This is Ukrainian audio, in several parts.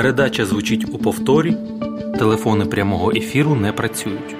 Передача звучить у повторі. Телефони прямого ефіру не працюють.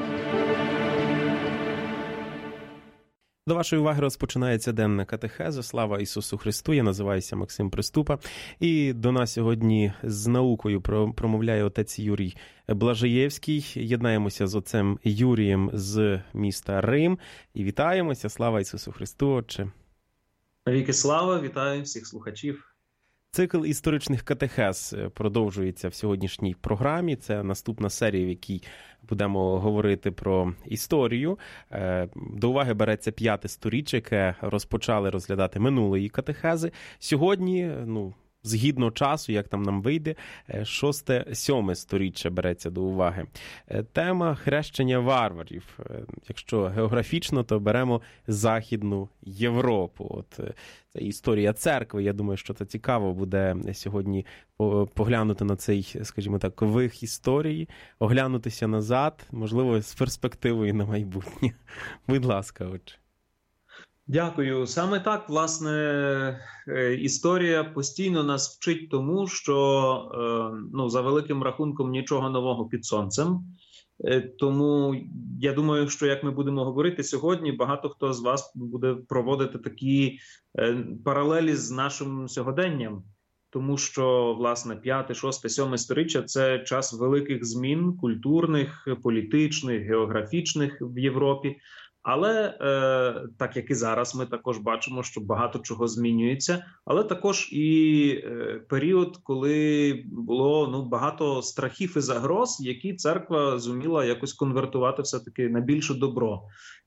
До вашої уваги розпочинається денна катехеза. Слава Ісусу Христу! Я називаюся Максим Приступа. І до нас сьогодні з наукою промовляє отець Юрій Блажаєвський. Єднаємося з отцем Юрієм з міста Рим. І вітаємося. Слава Ісусу Христу, Отче! Навіки слава! Вітаю всіх слухачів! Цикл історичних катехез продовжується в сьогоднішній програмі. Це наступна серія, в якій будемо говорити про історію. До уваги береться 5-те сторіччя, яке розпочали розглядати минулої катехези. Сьогодні, згідно часу, як там нам вийде, 6-7 сторіччя береться до уваги. Тема хрещення варварів. Якщо географічно, то беремо Західну Європу. Це історія церкви. Я думаю, що це цікаво буде сьогодні поглянути на цей, скажімо так, вих історії, оглянутися назад, можливо, з перспективою на майбутнє. Будь ласка, отче. Дякую. Саме так, власне, історія постійно нас вчить тому, що, за великим рахунком, нічого нового під сонцем. Тому я думаю, що як ми будемо говорити сьогодні, багато хто з вас буде проводити такі паралелі з нашим сьогоденням. Тому що, власне, 5, 6, 7 сторіччя – це час великих змін культурних, політичних, географічних в Європі. Але, так як і зараз, ми також бачимо, що багато чого змінюється, але також і період, коли було багато страхів і загроз, які церква зуміла якось конвертувати все-таки на більше добро.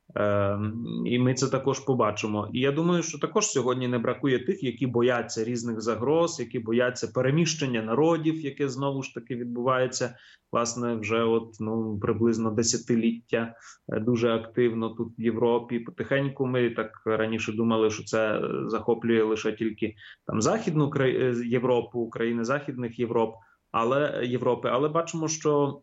І ми це також побачимо. І я думаю, що також сьогодні не бракує тих, які бояться різних загроз, які бояться переміщення народів, яке знову ж таки відбувається, власне, вже приблизно десятиліття дуже активно тут в Європі. Потихеньку ми так раніше думали, що це захоплює лише тільки там Західну Європу, країни Західних Європи, але бачимо, що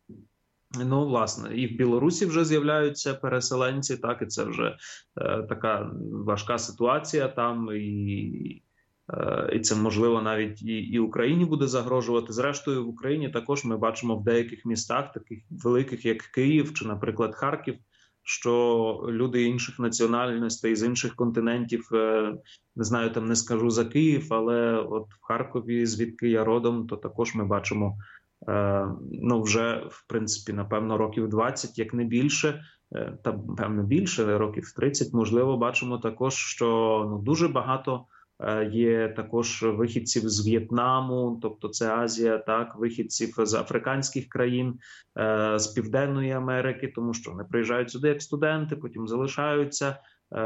власне, і в Білорусі вже з'являються переселенці, так, і це вже така важка ситуація там, і це, можливо, навіть і Україні буде загрожувати. Зрештою, в Україні також ми бачимо в деяких містах, таких великих, як Київ чи, наприклад, Харків, що люди інших національностей, з інших континентів, не знаю, там не скажу за Київ, але от в Харкові, звідки я родом, то також ми бачимо вже, в принципі, напевно, років 20, як не більше, та, певно, більше, років 30, можливо, бачимо також, що дуже багато є також вихідців з В'єтнаму, тобто це Азія, так, вихідців з африканських країн, з Південної Америки, тому що вони приїжджають сюди як студенти, потім залишаються,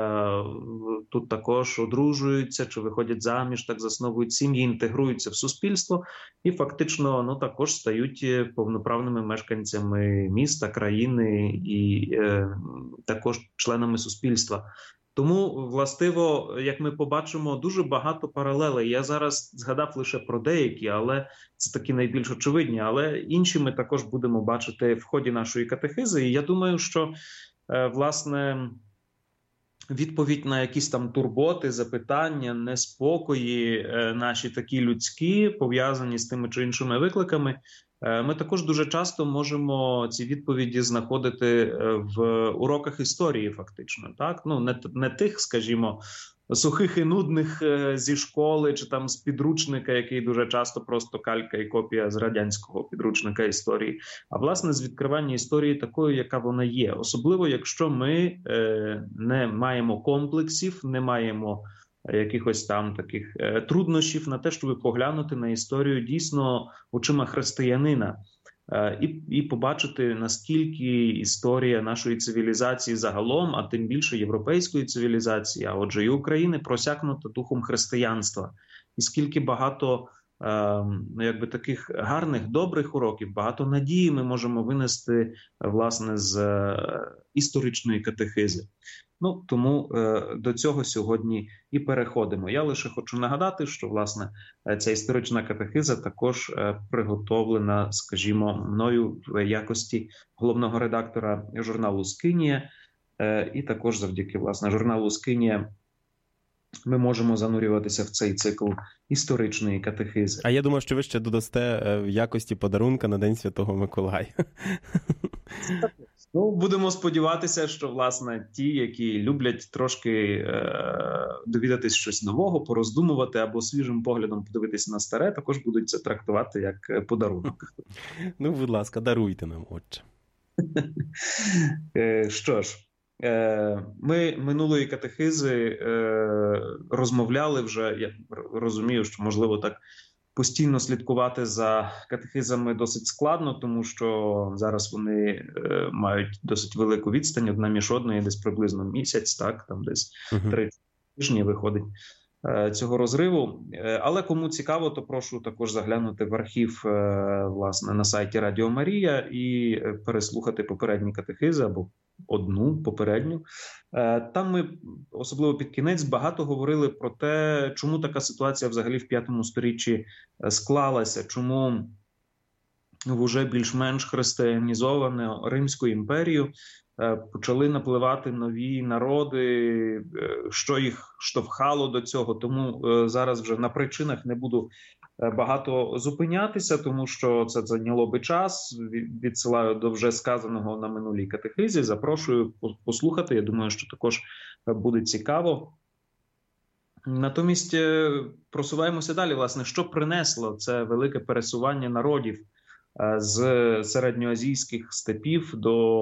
тут також одружуються чи виходять заміж, так засновують сім'ї, інтегруються в суспільство і фактично також стають повноправними мешканцями міста, країни і також членами суспільства. Тому, властиво, як ми побачимо, дуже багато паралелей. Я зараз згадав лише про деякі, але це такі найбільш очевидні, але інші ми також будемо бачити в ході нашої катехизи. І я думаю, що, власне, відповідь на якісь там турботи, запитання, неспокої наші такі людські, пов'язані з тими чи іншими викликами, ми також дуже часто можемо ці відповіді знаходити в уроках історії фактично. Так? Не тих, скажімо, сухих і нудних зі школи чи там з підручника, який дуже часто просто калька і копія з радянського підручника історії, а власне з відкривання історії такою, яка вона є. Особливо, якщо ми не маємо комплексів, не маємо якихось там таких труднощів на те, щоб поглянути на історію дійсно очима християнина і побачити, наскільки історія нашої цивілізації загалом, а тим більше європейської цивілізації, а отже і України, просякнута духом християнства. І скільки багато таких гарних, добрих уроків, багато надії ми можемо винести, власне, з історичної катехизи. Тому до цього сьогодні і переходимо. Я лише хочу нагадати, що, власне, ця історична катехиза також приготовлена, скажімо, мною в якості головного редактора журналу «Скинія», і також завдяки, власне, журналу «Скинія» ми можемо занурюватися в цей цикл історичної катехизи. А я думаю, що ви ще додасте в якості подарунка на День Святого Миколая. Ну, будемо сподіватися, що, власне, ті, які люблять трошки довідатись щось нового, пороздумувати або свіжим поглядом подивитися на старе, також будуть це трактувати як подарунок. Ну, будь ласка, даруйте нам, отче. Що ж, ми минулої катехизи розмовляли вже, я розумію, що, можливо, так постійно слідкувати за катехизами досить складно, тому що зараз вони мають досить велику відстань, одна між одною, десь приблизно місяць, так, там десь 3 тижні виходить цього розриву. Але кому цікаво, то прошу також заглянути в архів, власне, на сайті Радіо Марія і переслухати попередні катехизи або одну попередню. Там ми, особливо під кінець, багато говорили про те, чому така ситуація взагалі в 5 сторіччі склалася, чому в уже більш-менш християнізовану Римську імперію почали напливати нові народи, що їх штовхало до цього. Тому зараз вже на причинах не буду багато зупинятися, тому що це зайняло би час. Відсилаю до вже сказаного на минулій катехизі. Запрошую послухати. Я думаю, що також буде цікаво. Натомість просуваємося далі. Власне, що принесло це велике пересування народів з середньоазійських степів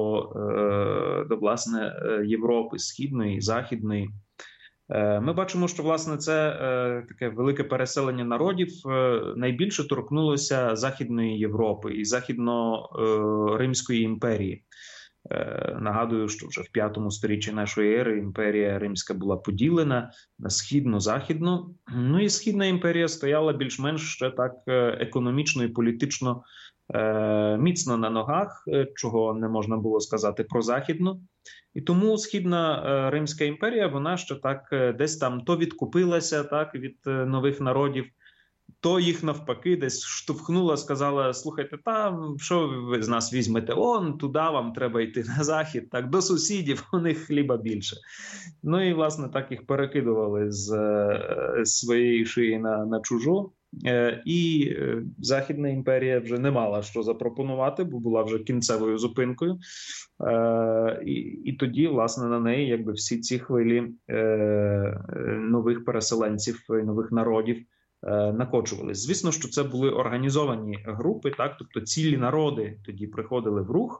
до власне, Європи, Східної, Західної. Ми бачимо, що, власне, це таке велике переселення народів найбільше торкнулося Західної Європи і Західно-Римської імперії. Нагадую, що вже в 5 сторіччі нашої ери імперія Римська була поділена на східно-західну. Ну і Східна імперія стояла більш-менш ще так економічно і політично міцно на ногах, чого не можна було сказати про Західну. І тому Східна Римська імперія, вона ще так десь там то відкупилася так, від нових народів, то їх навпаки десь штовхнула, сказала: слухайте, там, що ви з нас візьмете? Туди вам треба йти на захід, так, до сусідів, у них хліба більше. Ну і, власне, так їх перекидували з своєї шиї на чужу. І Західна імперія вже не мала що запропонувати, бо була вже кінцевою зупинкою. І тоді, власне, на неї якби всі ці хвилі нових переселенців, нових народів накочувались. Звісно, що це були організовані групи, так, тобто цілі народи тоді приходили в рух.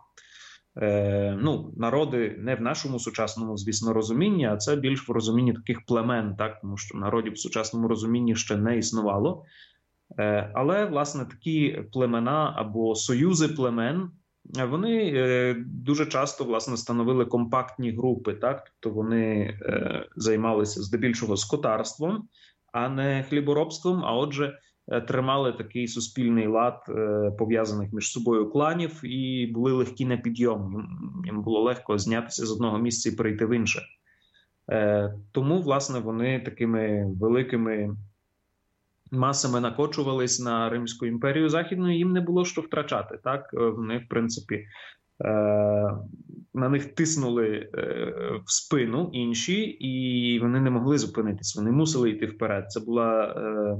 Народи не в нашому сучасному, звісно, розумінні, а це більш в розумінні таких племен, так, тому що народів в сучасному розумінні ще не існувало. Але, власне, такі племена або союзи племен, вони дуже часто, власне, становили компактні групи, так, тобто вони займалися здебільшого скотарством, а не хліборобством, а отже, тримали такий суспільний лад пов'язаних між собою кланів і були легкі на підйом. Їм було легко знятися з одного місця і перейти в інше. Тому, власне, вони такими великими масами накочувались на Римську імперію Західну, і їм не було що втрачати. Так? Вони, в принципі, на них тиснули в спину інші, і вони не могли зупинитись, вони мусили йти вперед. Це була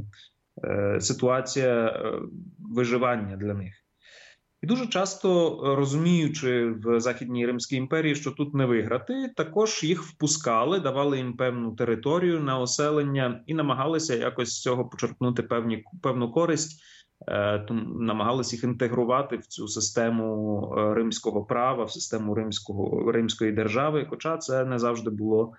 ситуація виживання для них. І дуже часто, розуміючи в Західній Римській імперії, що тут не виграти, також їх впускали, давали їм певну територію на оселення і намагалися якось з цього почерпнути певну користь, намагалися їх інтегрувати в цю систему римського права, в систему римської держави, хоча це не завжди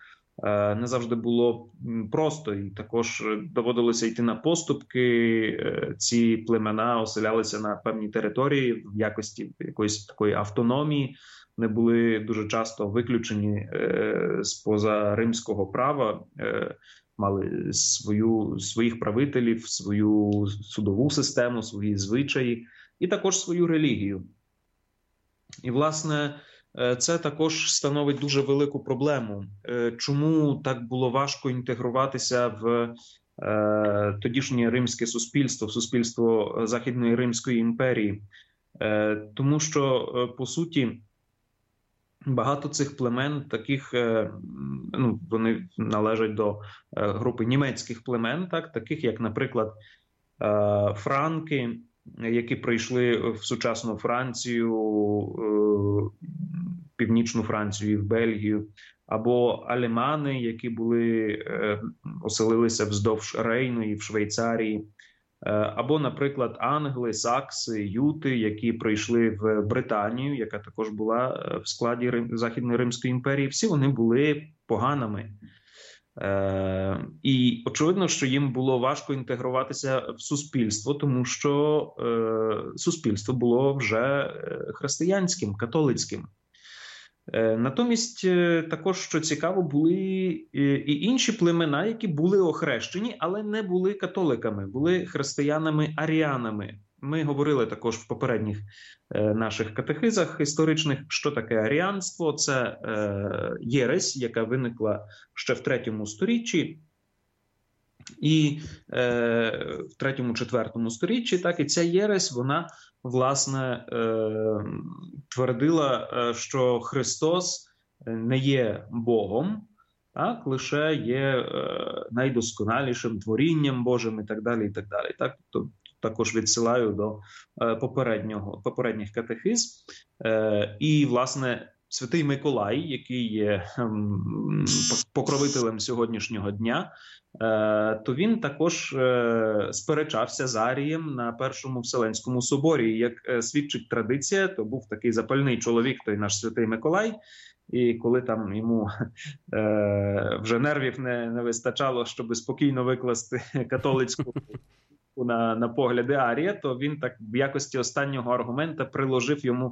було просто, і також доводилося йти на поступки. Ці племена оселялися на певній території в якості якоїсь такої автономії, не були дуже часто виключені з-поза римського права, мали своїх правителів, свою судову систему, свої звичаї і також свою релігію. І, власне, це також становить дуже велику проблему. Чому так було важко інтегруватися в тодішнє римське суспільство, в суспільство Західної Римської імперії? Тому що, по суті, багато цих племен таких, ну, вони належать до групи німецьких племен, таких як, наприклад, франки, які прийшли в сучасну Францію, північну Францію і в Бельгію, або алемани, які оселилися вздовж Рейну і в Швейцарії, або, наприклад, англи, сакси, юти, які прийшли в Британію, яка також була в складі Західної Римської імперії. Всі вони були поганими. І очевидно, що їм було важко інтегруватися в суспільство, тому що суспільство було вже християнським, католицьким. Натомість, також, що цікаво, були і інші племена, які були охрещені, але не були католиками, були християнами-аріанами. Ми говорили також в попередніх наших катехизах історичних, що таке аріанство. Це єресь, яка виникла ще в 3 сторіччі, і в 3-4 сторіччі, і ця єресь, вона, власне, твердила, що Христос не є Богом, лише є найдосконалішим творінням Божим і так далі, і так далі. Тобто, також відсилаю до попередніх катехиз. І, власне, Святий Миколай, який є покровителем сьогоднішнього дня, то він також сперечався з Арієм на Першому Вселенському соборі. І, як свідчить традиція, то був такий запальний чоловік, той наш Святий Миколай, і коли там йому вже нервів не вистачало, щоб спокійно викласти католицьку на погляди Арія, то він так в якості останнього аргумента приложив йому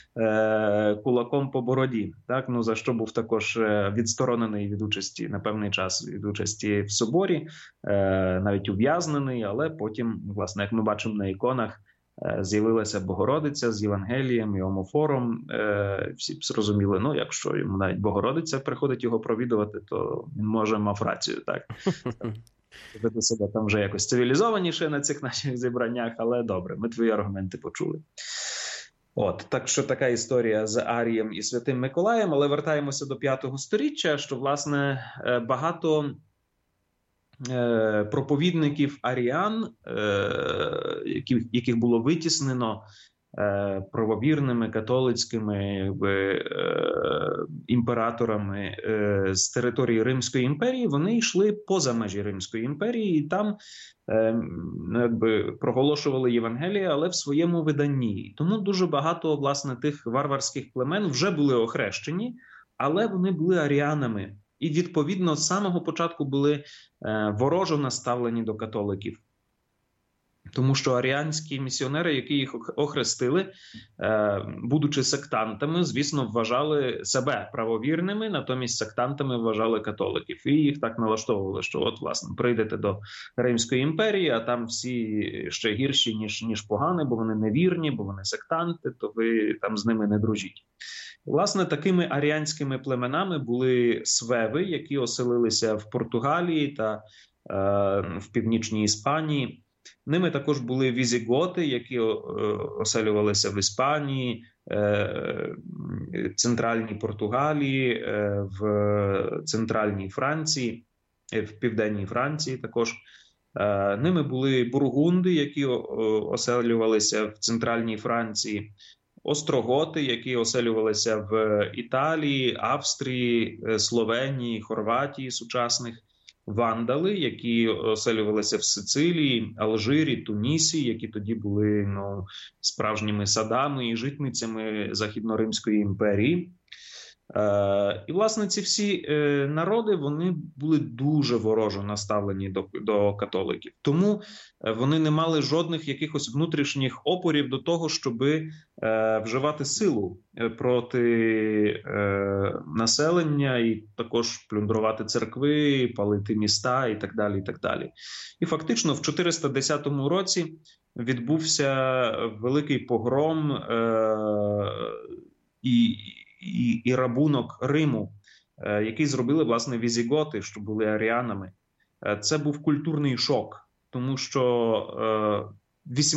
кулаком по бороді, за що був також відсторонений від участі на певний час, від участі в соборі, навіть ув'язнений, але потім, власне, як ми бачимо на іконах, з'явилася Богородиця з Євангелієм і омофором. Всі б зрозуміли, якщо йому навіть Богородиця приходить його провідувати, то він мав рацію, так. Веде себе там вже якось цивілізованіше на цих наших зібраннях, але добре, ми твої аргументи почули. Так що така історія з Арієм і Святим Миколаєм, але вертаємося до 5-го сторіччя, що, власне, багато проповідників аріан, яких було витіснено правовірними католицькими імператорами з території Римської імперії, вони йшли поза межі Римської імперії і там проголошували Євангеліє, але в своєму виданні. Тому дуже багато, власне, тих варварських племен вже були охрещені, але вони були аріанами. І, відповідно, з самого початку були ворожо наставлені до католиків. Тому що аріанські місіонери, які їх охрестили, будучи сектантами, звісно, вважали себе правовірними, натомість сектантами вважали католиків. І їх так налаштовували, що власне, прийдете до Римської імперії, а там всі ще гірші, ніж погані, бо вони невірні, бо вони сектанти, то ви там з ними не дружіть. Власне, такими аріанськими племенами були свеви, які оселилися в Португалії та в північній Іспанії. Ними також були візіготи, які оселювалися в Іспанії, центральній Португалії, в центральній Франції, в південній Франції також. Ними були бургунди, які оселювалися в центральній Франції, остроготи, які оселювалися в Італії, Австрії, Словенії, Хорватії сучасних, вандали, які оселювалися в Сицилії, Алжирі, Тунісі, які тоді були справжніми садами і житницями Західно-Римської імперії. І, власне, ці всі народи, вони були дуже ворожо наставлені до католиків. Тому вони не мали жодних якихось внутрішніх опорів до того, щоб вживати силу проти населення і також плюндрувати церкви, палити міста і так далі, і так далі. І фактично в 410 році відбувся великий погром і рабунок Риму, який зробили, власне, візіготи, що були аріанами. Це був культурний шок, тому що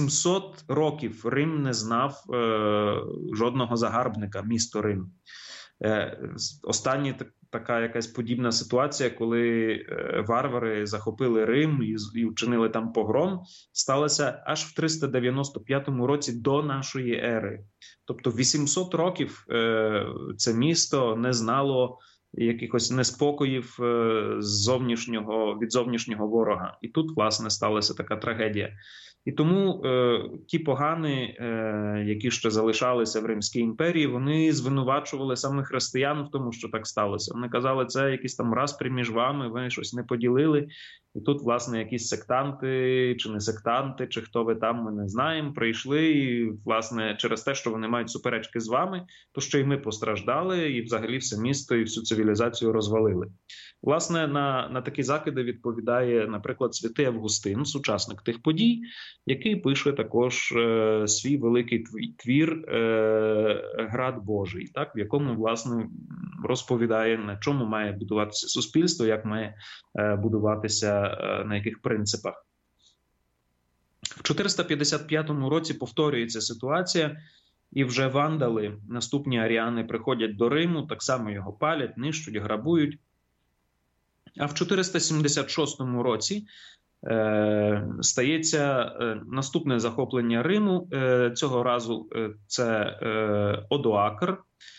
800 років Рим не знав жодного загарбника, місто Рим. Останні така якась подібна ситуація, коли варвари захопили Рим і вчинили там погром, сталося аж в 395 році до нашої ери. Тобто 800 років це місто не знало якихось неспокоїв від зовнішнього ворога. І тут, власне, сталася така трагедія. І тому ті погани, які ще залишалися в Римській імперії, вони звинувачували саме християн в тому, що так сталося. Вони казали, це якісь там распрі між вами, ви щось не поділили. І тут, власне, якісь сектанти, чи не сектанти, чи хто ви там, ми не знаємо, прийшли і, власне, через те, що вони мають суперечки з вами, то що і ми постраждали, і взагалі все місто, і всю цивілізацію розвалили. Власне, на такі закиди відповідає, наприклад, святий Августин, сучасник тих подій, який пише також свій великий твір «Град Божий», так, в якому, власне, розповідає, на чому має будуватися суспільство, як має будуватися, на яких принципах. В 455 році повторюється ситуація, і вже вандали, наступні аріани, приходять до Риму, так само його палять, нищуть, грабують. А в 476 році стається наступне захоплення Риму. Цього разу це Одоакр,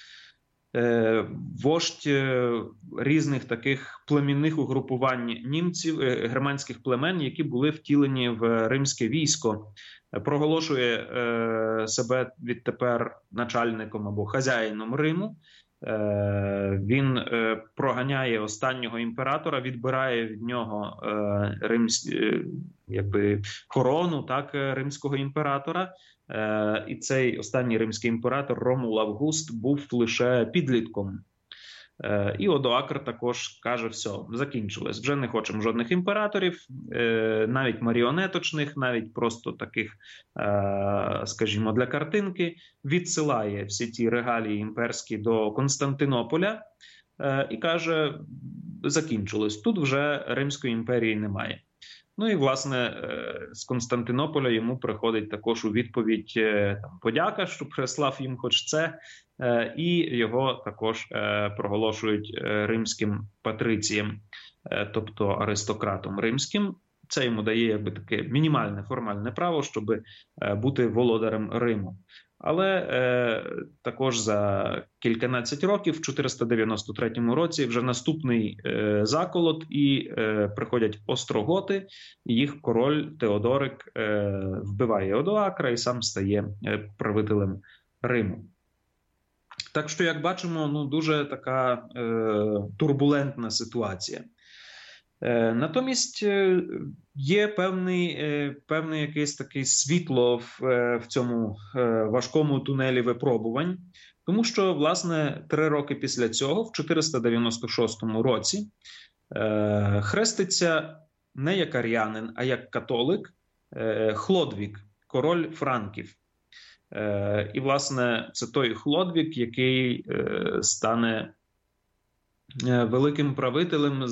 вождь різних таких племінних угрупувань німців, германських племен, які були втілені в римське військо. Проголошує себе відтепер начальником або хазяїном Риму. Він проганяє останнього імператора, відбирає від нього корону, так, римського імператора. І цей останній римський імператор Ромул Август був лише підлітком. І Одоакр також каже, все, закінчилось, вже не хочемо жодних імператорів, навіть маріонеточних, і просто таких, скажімо, для картинки, відсилає всі ті регалії імперські до Константинополя і каже, закінчилось, тут вже Римської імперії немає. Ну і, власне, з Константинополя йому приходить також у відповідь подяка, що прислав їм хоч це, і його також проголошують римським патрицієм, тобто аристократом римським. Це йому дає таке мінімальне формальне право, щоб бути володарем Риму. Але також за кільканадцять років, в 493 році, вже наступний заколот, і приходять остроготи, і їх король Теодорик вбиває Одоакра і сам стає правителем Риму. Так що, як бачимо, дуже така турбулентна ситуація. Натомість є певне якесь таке світло в цьому важкому тунелі випробувань, тому що, власне, 3 роки після цього, в 496 році, хреститься не як аріянин, а як католик Хлодвік, король франків. І, власне, це той Хлодвік, який стане великим правителем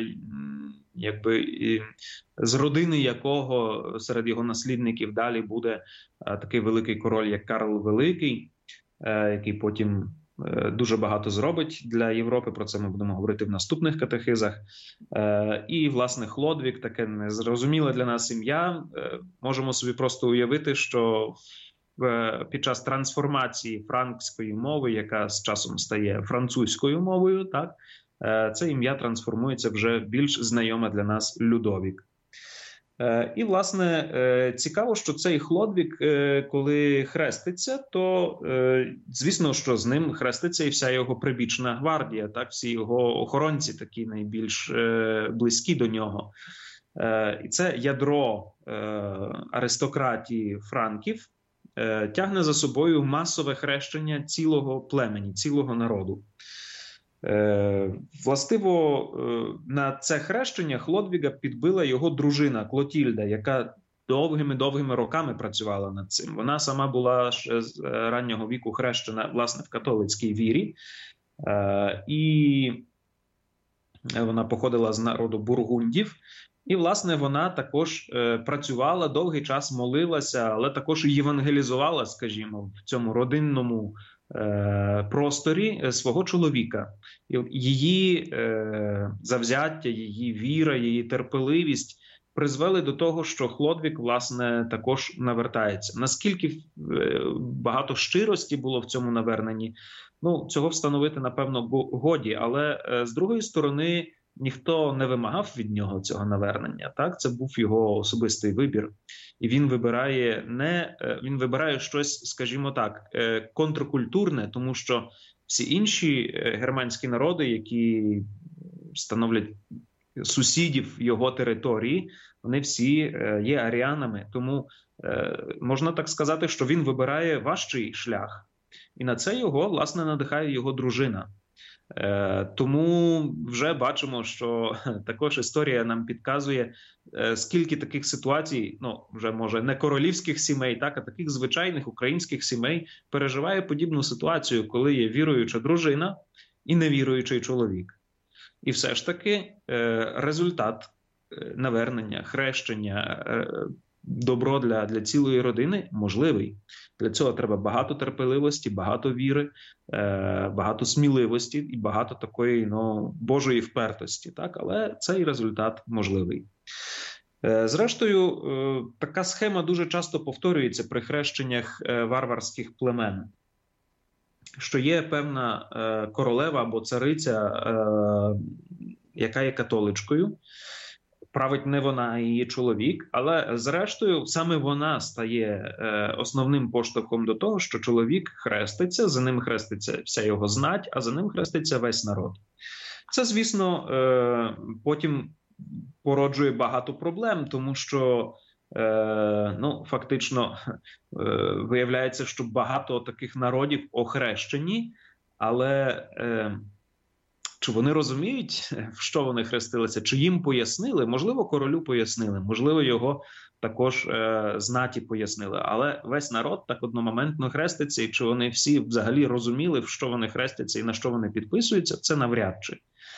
з родини якого серед його наслідників далі буде такий великий король, як Карл Великий, який потім дуже багато зробить для Європи, про це ми будемо говорити в наступних катехизах. І, власне, Хлодвік, таке незрозуміле для нас ім'я, можемо собі просто уявити, що під час трансформації франкської мови, яка з часом стає французькою мовою, так, це ім'я трансформується вже в більш знайоме для нас Людовік. І, власне, цікаво, що цей Хлодвік, коли хреститься, то, звісно, що з ним хреститься і вся його прибічна гвардія, так, всі його охоронці, такі найбільш близькі до нього. І це ядро аристократії франків тягне за собою масове хрещення цілого племені, цілого народу. Властиво, на це хрещення Хлодвіга підбила його дружина Клотільда, яка довгими роками працювала над цим. Вона сама була ще з раннього віку хрещена, власне, в католицькій вірі. І вона походила з народу бургундів. І, власне, вона також працювала, довгий час молилася, але також і євангелізувала, скажімо, в цьому родинному просторі свого чоловіка. Її завзяття, її віра, її терпеливість призвели до того, що Хлодвік, власне, також навертається. Наскільки багато щирості було в цьому наверненні, ну, цього встановити, напевно, годі. Але, з другої сторони, ніхто не вимагав від нього цього навернення. Так? Це був його особистий вибір. І він вибирає щось, скажімо так, контркультурне, тому що всі інші германські народи, які становлять сусідів його території, вони всі є аріанами. Тому можна так сказати, що він вибирає важчий шлях. І на це його, власне, надихає його дружина. Тому вже бачимо, що також історія нам підказує, скільки таких ситуацій, ну, вже, може, не королівських сімей, так, а таких звичайних українських сімей переживає подібну ситуацію, коли є віруюча дружина і невіруючий чоловік. І все ж таки результат навернення, хрещення, добро для цілої родини можливий. Для цього треба багато терпеливості, багато віри, багато сміливості і багато такої, ну, Божої впертості. Так? Але цей результат можливий. Зрештою, така схема дуже часто повторюється при хрещеннях варварських племен. Що є певна королева або цариця, яка є католичкою, править не вона, а її чоловік, але зрештою саме вона стає основним поштовхом до того, що чоловік хреститься, за ним хреститься вся його знать, а за ним хреститься весь народ. Це, звісно, потім породжує багато проблем, тому що ну, фактично виявляється, що багато таких народів охрещені, але чи вони розуміють, в що вони хрестилися, чи їм пояснили? Можливо, королю пояснили, можливо, його також знаті пояснили. Але весь народ так одномоментно хреститься, і чи вони всі взагалі розуміли, в що вони хрестяться і на що вони підписуються, це навряд чи.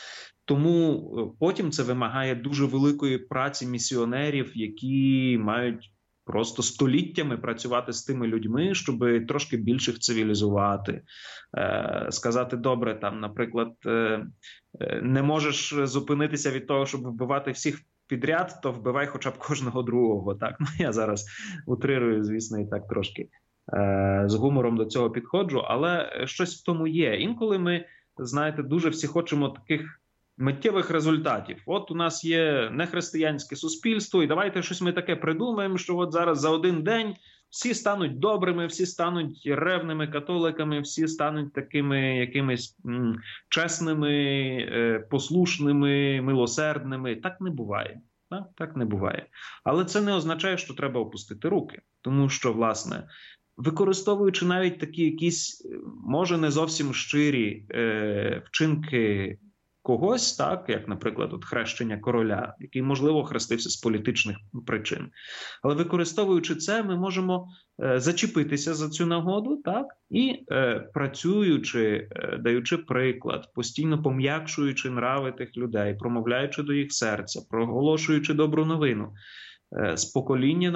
Тому потім це вимагає дуже великої праці місіонерів, які мають просто століттями працювати з тими людьми, щоб трошки більше їх цивілізувати. Сказати, добре, там, наприклад, не можеш зупинитися від того, щоб вбивати всіх підряд, то вбивай хоча б кожного другого. Так? Ну, я зараз утрирую, звісно, і так трошки з гумором до цього підходжу, але щось в тому є. Інколи ми, знаєте, дуже всі хочемо таких миттєвих результатів. От у нас є нехристиянське суспільство, і давайте щось ми таке придумаємо, що от зараз за один день всі стануть добрими, всі стануть ревними католиками, всі стануть такими якимись чесними, послушними, милосердними. Так не буває. Так не буває. Але це не означає, що треба опустити руки. Тому що, власне, використовуючи навіть такі якісь, може, не зовсім щирі вчинки когось, так, як, наприклад, от хрещення короля, який, можливо, хрестився з політичних причин. Але використовуючи це, ми можемо зачепитися за цю нагоду, так, і працюючи, даючи приклад, постійно пом'якшуючи нрави тих людей, промовляючи до їх серця, проголошуючи добру новину, з покоління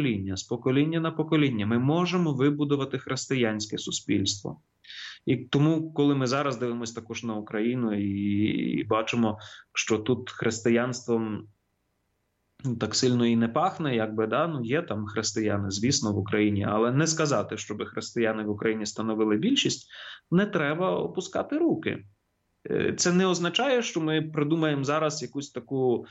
на покоління, ми можемо вибудувати християнське суспільство. І тому, коли ми зараз дивимося також на Україну і бачимо, що тут християнством так сильно і не пахне, якби, да, ну є там християни, звісно, в Україні, але не сказати, щоб християни в Україні становили більшість, не треба опускати руки. Це не означає, що ми придумаємо зараз якусь таку,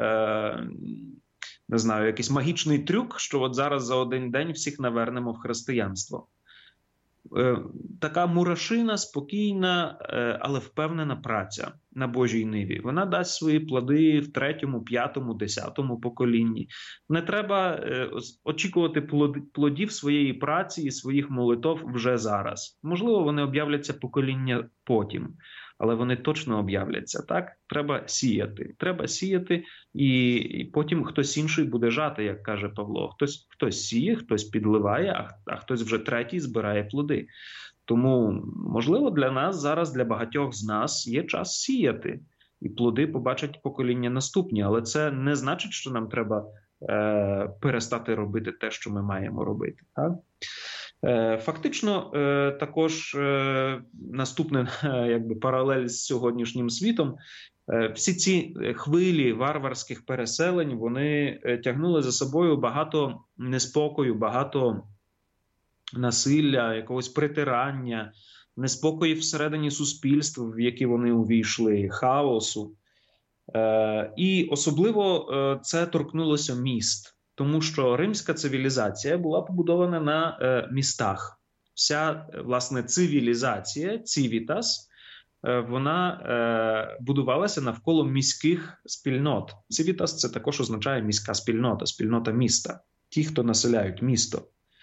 не знаю, якийсь магічний трюк, що от зараз за один день всіх навернемо в християнство. Така мурашина, спокійна, але впевнена праця на Божій ниві. Вона дасть свої плоди в 3-му, 5-му, 10-му поколінні. Не треба очікувати плодів своєї праці і своїх молитов вже зараз. Можливо, вони об'являться покоління потім, але вони точно об'являться. Так? Треба сіяти. Треба сіяти, і потім хтось інший буде жати, як каже Павло. Хтось сіє, хтось підливає, а хтось вже третій збирає плоди. Тому, можливо, для нас зараз, для багатьох з нас є час сіяти. І плоди побачать покоління наступні. Але це не значить, що нам треба перестати робити те, що ми маємо робити. Так? Фактично, також наступний паралель з сьогоднішнім світом. Всі ці хвилі варварських переселень, вони тягнули за собою багато неспокою, багато насилля, якогось притирання, неспокої всередині суспільств, в які вони увійшли, хаосу. І особливо це торкнулося міст, тому що римська цивілізація була побудована на містах. Вся, власне, цивілізація, цивітас, вона будувалася навколо міських спільнот. Цивітас – це також означає міська спільнота, спільнота міста, ті, хто населяють місто.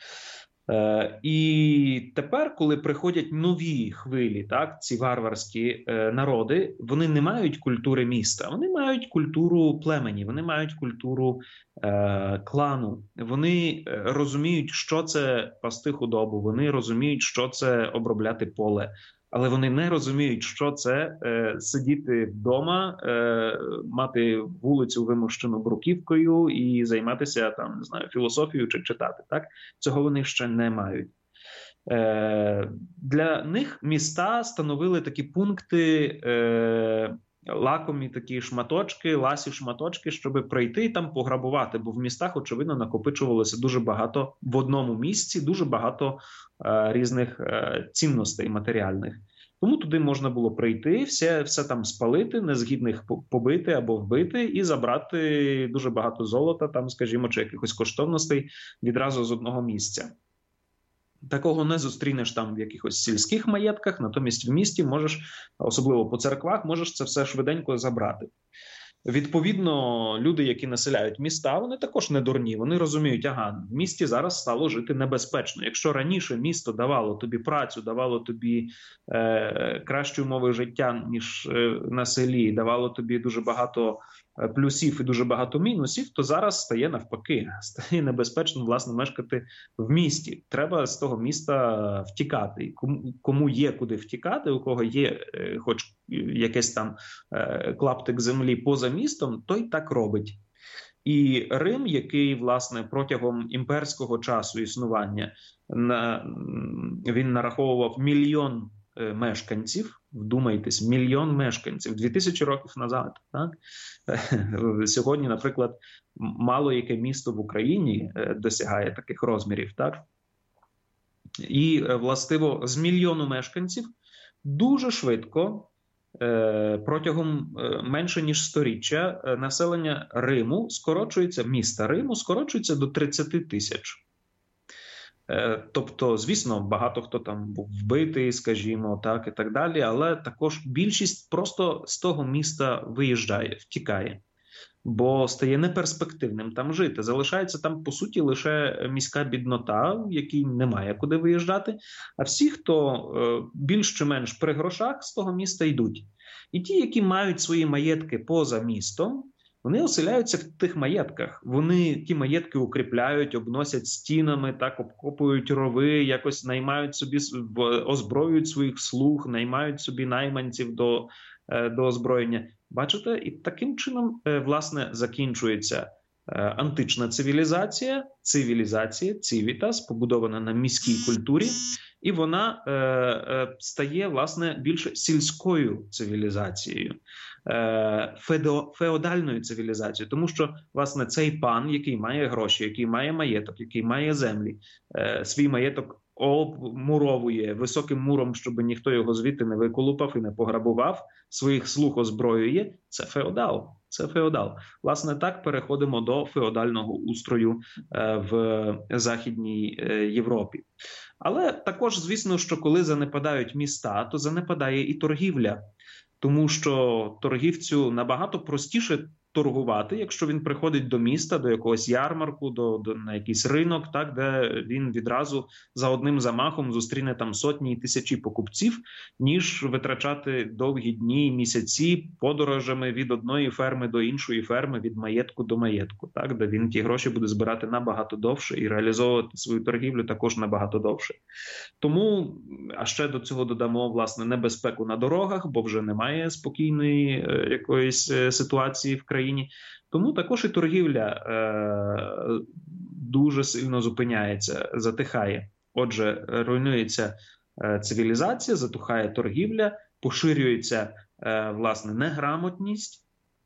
І тепер, коли приходять нові хвилі, так, ці варварські народи, вони не мають культури міста, вони мають культуру племені, вони мають культуру клану, вони розуміють, що це пасти худобу, вони розуміють, що це обробляти поле. Але вони не розуміють, що це сидіти вдома, мати вулицю вимощену бруківкою і займатися там, не знаю, філософією чи читати. Так? Цього вони ще не мають. Для них міста становили такі пункти, лакомі такі шматочки, ласі шматочки, щоб прийти і там пограбувати, бо в містах, очевидно, накопичувалося дуже багато в одному місці, дуже багато різних цінностей матеріальних. Тому туди можна було прийти, все там спалити, незгідних побити або вбити і забрати дуже багато золота, там, скажімо, чи якихось коштовностей відразу з одного місця. Такого не зустрінеш там в якихось сільських маєтках, натомість в місті можеш, особливо по церквах, можеш це все швиденько забрати. Відповідно, люди, які населяють міста, вони також не дурні. Вони розуміють, в місті зараз стало жити небезпечно. Якщо раніше місто давало тобі працю, давало тобі кращі умови життя, ніж на селі, давало тобі дуже багато плюсів і дуже багато мінусів, то зараз стає навпаки. Стає небезпечно, власне, мешкати в місті. Треба з того міста втікати. І кому є куди втікати, у кого є хоч якийсь там клаптик землі поза містом, той так робить. І Рим, який, власне, протягом імперського часу існування, він нараховував 1 мільйон мешканців, вдумайтесь, 1 мільйон мешканців 2000 років назад. Так? Сьогодні, наприклад, мало яке місто в Україні досягає таких розмірів. Так? І, властиво, з 1 мільйону мешканців дуже швидко, протягом менше ніж сторіччя, населення Риму скорочується, міста Риму скорочується до 30 тисяч. Тобто, звісно, багато хто там був вбитий, скажімо, так, і так далі, але також більшість просто з того міста виїжджає, втікає, бо стає неперспективним там жити. Залишається там, по суті, лише міська біднота, в якій немає куди виїжджати, а всі, хто більш чи менш при грошах, з того міста йдуть. І ті, які мають свої маєтки поза містом, вони оселяються в тих маєтках. Вони ті маєтки укріпляють, обносять стінами, так, обкопують рови, якось наймають собі, озброюють своїх слуг, наймають собі найманців до озброєння. Бачите? І таким чином, власне, закінчується антична цивілізація, цивітас, побудована на міській культурі, і вона стає, власне, більш сільською цивілізацією, феодальною цивілізацією, тому що, власне, цей пан, який має гроші, який має маєток, який має землі, свій маєток обмуровує високим муром, щоб ніхто його звідти не виколупав і не пограбував, своїх слуг озброює, це феодал. Це феодал. Власне, так переходимо до феодального устрою в Західній Європі. Але також, звісно, що коли занепадають міста, то занепадає і торгівля. Тому що торгівцю набагато простіше торгувати, якщо він приходить до міста, до якогось ярмарку, на якийсь ринок, так, де він відразу за одним замахом зустріне там сотні і тисячі покупців, ніж витрачати довгі дні, місяці подорожами від одної ферми до іншої ферми, від маєтку до маєтку, так, де він ті гроші буде збирати набагато довше і реалізовувати свою торгівлю також набагато довше. Тому, а ще до цього додамо, власне, небезпеку на дорогах, бо вже немає спокійної якоїсь ситуації в країні. Тому також і торгівля дуже сильно зупиняється, затихає. Отже, руйнується цивілізація, затухає торгівля, поширюється, власне, неграмотність.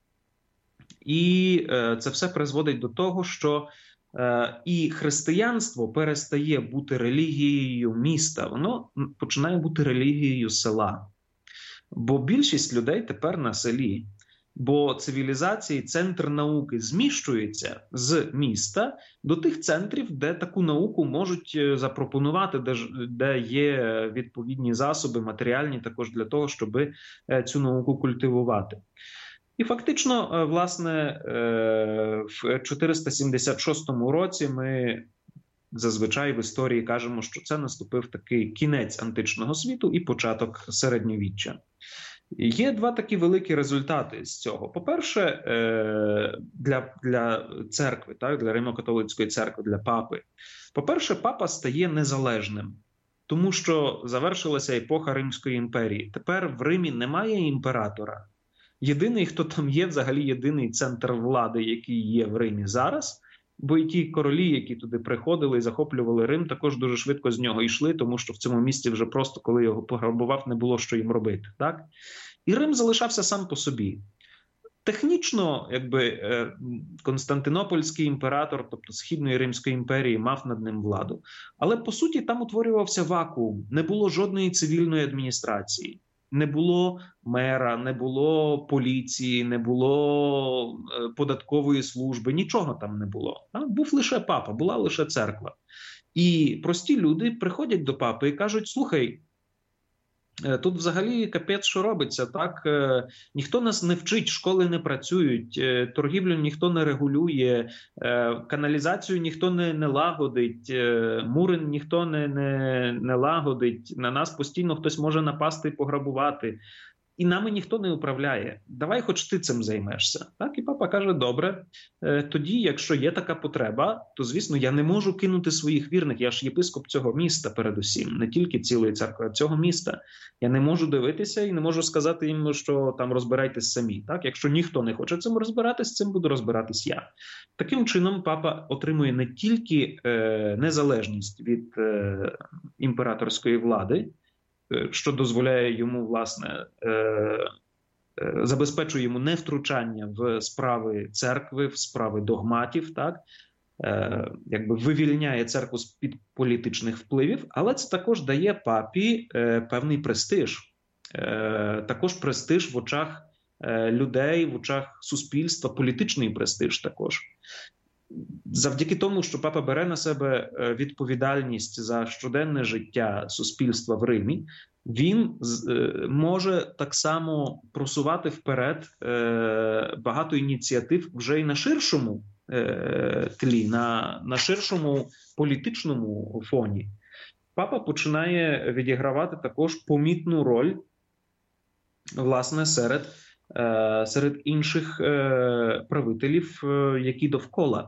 І це все призводить до того, що і християнство перестає бути релігією міста, воно починає бути релігією села. Бо більшість людей тепер на селі. Бо цивілізації, центр науки зміщується з міста до тих центрів, де таку науку можуть запропонувати, де є відповідні засоби, матеріальні також для того, щоб цю науку культивувати. І фактично, власне, в 476 році ми зазвичай в історії кажемо, що це наступив такий кінець античного світу і початок середньовіччя. Є два такі великі результати з цього. По-перше, для церкви, так, для Римо-католицької церкви, для папи. По-перше, папа стає незалежним, тому що завершилася епоха Римської імперії. Тепер в Римі немає імператора. Єдиний, хто там є, взагалі єдиний центр влади, який є в Римі зараз, бо і ті королі, які туди приходили і захоплювали Рим, також дуже швидко з нього йшли, тому що в цьому місті вже просто, коли його пограбував, не було що їм робити. Так? І Рим залишався сам по собі. Технічно, якби Константинопольський імператор, тобто Східної Римської імперії, мав над ним владу. Але, по суті, там утворювався вакуум. Не було жодної цивільної адміністрації. Не було мера, не було поліції, не було податкової служби, нічого там не було. Був лише папа, була лише церква. І прості люди приходять до папи і кажуть: слухай, тут взагалі капець, що робиться, так? Ніхто нас не вчить, школи не працюють, торгівлю ніхто не регулює, каналізацію ніхто не лагодить, мури ніхто не лагодить, на нас постійно хтось може напасти і пограбувати. І нами ніхто не управляє. Давай хоч ти цим займешся. Так? І папа каже: добре, тоді, якщо є така потреба, то, звісно, я не можу кинути своїх вірних. Я ж єпископ цього міста передусім, не тільки цілої церкви, а цього міста. Я не можу дивитися і не можу сказати їм, що там розбирайтесь самі. Так? Якщо ніхто не хоче цим розбиратись, цим буду розбиратись я. Таким чином, папа отримує не тільки незалежність від імператорської влади, що дозволяє йому, власне, забезпечує йому невтручання в справи церкви, в справи догматів, так? Якби вивільняє церкву з-під політичних впливів, але це також дає папі певний престиж. Також престиж в очах людей, в очах суспільства, політичний престиж також. Завдяки тому, що папа бере на себе відповідальність за щоденне життя суспільства в Римі, він може так само просувати вперед багато ініціатив вже й на ширшому тлі, на ширшому політичному фоні. Папа починає відігравати також помітну роль, власне, серед інших правителів, які довкола.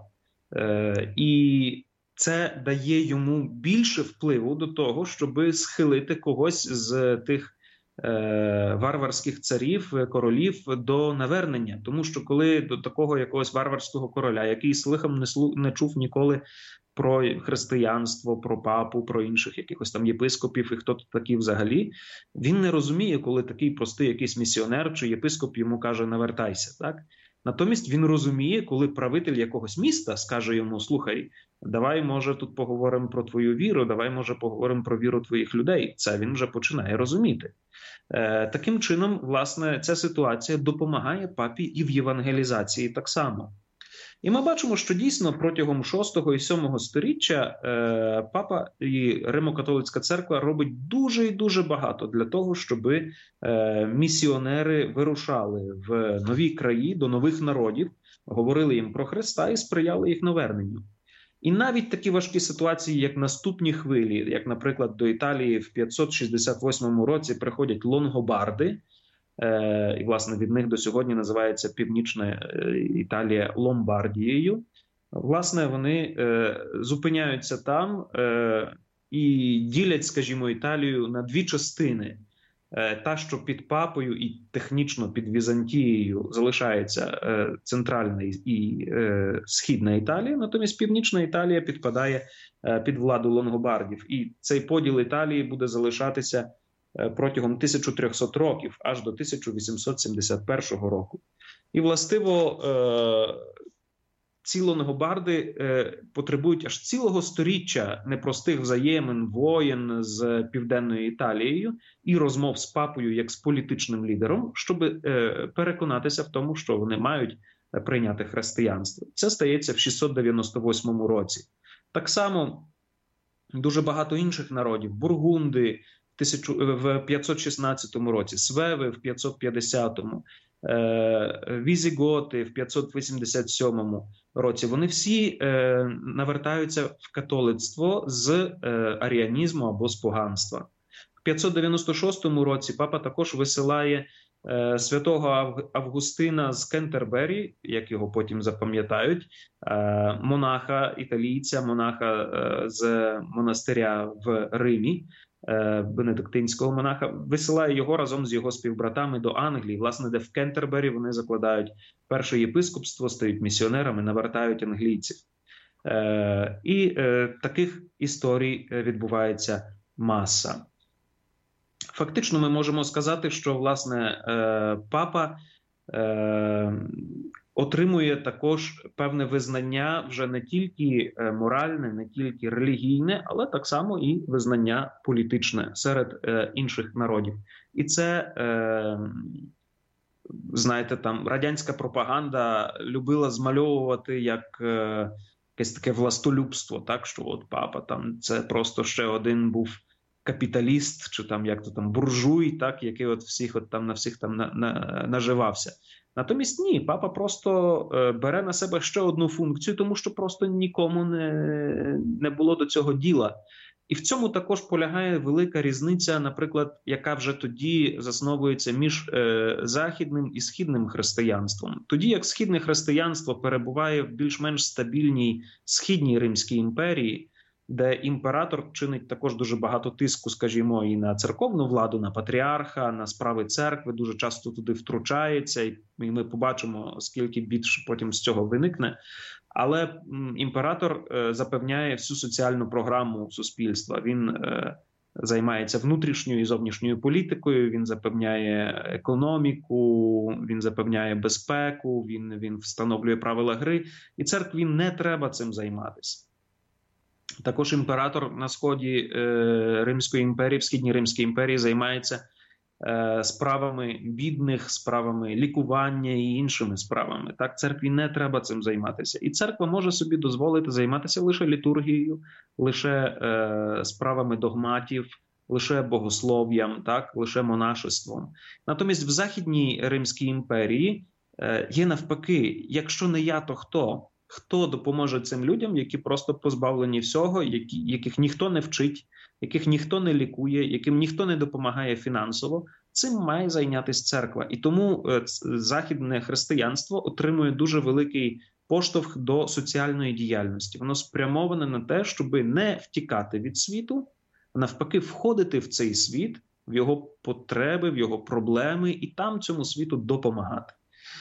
І це дає йому більше впливу до того, щоб схилити когось з тих варварських царів, королів до навернення. Тому що коли до такого якогось варварського короля, який слихом не чув ніколи про християнство, про папу, про інших якихось там єпископів і хто тут такий взагалі, він не розуміє, коли такий простий якийсь місіонер чи єпископ йому каже: навертайся, так? Натомість він розуміє, коли правитель якогось міста скаже йому: слухай, давай, може, тут поговоримо про твою віру, давай, може, поговоримо про віру твоїх людей. Це він вже починає розуміти. Таким чином, власне, ця ситуація допомагає папі і в євангелізації так само. І ми бачимо, що дійсно протягом 6 і 7 сторіччя папа і Римо-католицька церква робить дуже і дуже багато для того, щоб місіонери вирушали в нові краї, до нових народів, говорили їм про Христа і сприяли їх наверненню. І навіть такі важкі ситуації, як наступні хвилі, як, наприклад, до Італії в 568 році приходять лонгобарди, і, власне, від них до сьогодні називається Північна Італія Ломбардією. Власне, вони зупиняються там і ділять, скажімо, Італію на дві частини. та, що під Папою і технічно під Візантією залишається центральна і східна Італія, натомість північна Італія підпадає під владу лонгобардів. І цей поділ Італії буде залишатися протягом 1300 років, аж до 1871 року. І, властиво, ці лонгобарди потребують аж цілого сторіччя непростих взаємин, воєн з Південною Італією і розмов з Папою як з політичним лідером, щоб переконатися в тому, що вони мають прийняти християнство. Це стається в 698 році. Так само дуже багато інших народів, бургунди в 516 році, свеви в 550-му, візіготи в 587 році, вони всі навертаються в католицтво з аріанізму або з поганства. В 596 році папа також висилає святого Августина з Кентербері, як його потім запам'ятають, монаха, італійця, монаха з монастиря в Римі, бенедиктинського монаха, висилає його разом з його співбратами до Англії, власне, де в Кентербері вони закладають перше єпископство, стають місіонерами, навертають англійців. І таких історій відбувається маса. Фактично ми можемо сказати, що, власне, папа отримує також певне визнання вже не тільки моральне, не тільки релігійне, але так само і визнання політичне серед інших народів. І це, знаєте, там радянська пропаганда любила змальовувати як якесь таке властолюбство, так, що от папа там це просто ще один був капіталіст, чи там як то там буржуй, так, який от всіх от там на всіх там наживався. Натомість ні, папа просто бере на себе ще одну функцію, тому що просто нікому не було до цього діла. І в цьому також полягає велика різниця, наприклад, яка вже тоді засновується між західним і східним християнством. Тоді як східне християнство перебуває в більш-менш стабільній східній Римській імперії, де імператор чинить також дуже багато тиску, скажімо, і на церковну владу, на патріарха, на справи церкви, дуже часто туди втручається, і ми побачимо, скільки бід потім з цього виникне. Але імператор запевняє всю соціальну програму суспільства. Він займається внутрішньою і зовнішньою політикою, він запевняє економіку, він запевняє безпеку, він встановлює правила гри, і церкві не треба цим займатися. Також імператор на сході Римської імперії, в східній Римській імперії займається справами бідних, справами лікування і іншими справами. Так, церкві не треба цим займатися. І церква може собі дозволити займатися лише літургією, лише справами догматів, лише богослов'ям, так, лише монашеством. Натомість в Західній Римській імперії є навпаки, якщо не я, то хто? Хто допоможе цим людям, які просто позбавлені всього, яких ніхто не вчить, яких ніхто не лікує, яким ніхто не допомагає фінансово, цим має зайнятися церква. І тому західне християнство отримує дуже великий поштовх до соціальної діяльності. Воно спрямоване на те, щоб не втікати від світу, а навпаки входити в цей світ, в його потреби, в його проблеми і там цьому світу допомагати.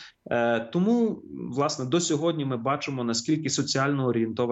Тому, власне, до сьогодні ми бачимо, наскільки соціально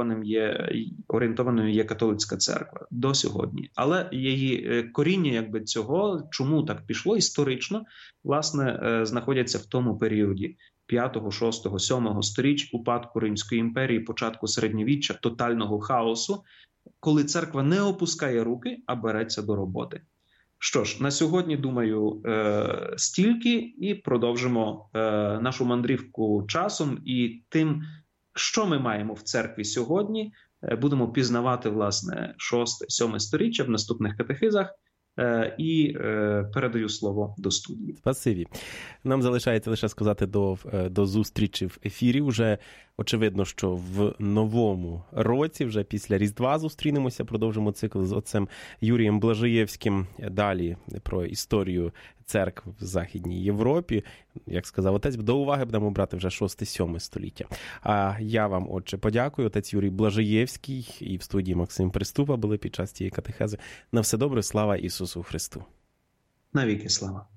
орієнтованою є католицька церква. До сьогодні. Але її коріння, якби, цього, чому так пішло, історично, власне, знаходяться в тому періоді 5, 6, 7 сторіч упадку Римської імперії, початку середньовіччя, тотального хаосу, коли церква не опускає руки, а береться до роботи. Що ж, на сьогодні, думаю, стільки, і продовжимо нашу мандрівку часом і тим, що ми маємо в церкві сьогодні, будемо пізнавати, власне, 6-7 сторіччя в наступних катехизах. І передаю слово до студії. Спасибі. Нам залишається лише сказати до зустрічі в ефірі. Уже очевидно, що в новому році, вже після Різдва зустрінемося, продовжимо цикл з отцем Юрієм Блажиєвським. Далі про історію церкв в Західній Європі. Як сказав отець, до уваги будемо брати вже 6-7 століття. А я вам, отче, подякую. Отець Юрій Блажиєвський і в студії Максим Приступа були під час цієї катехези. На все добре, слава Ісусу Христу. Навіки слава.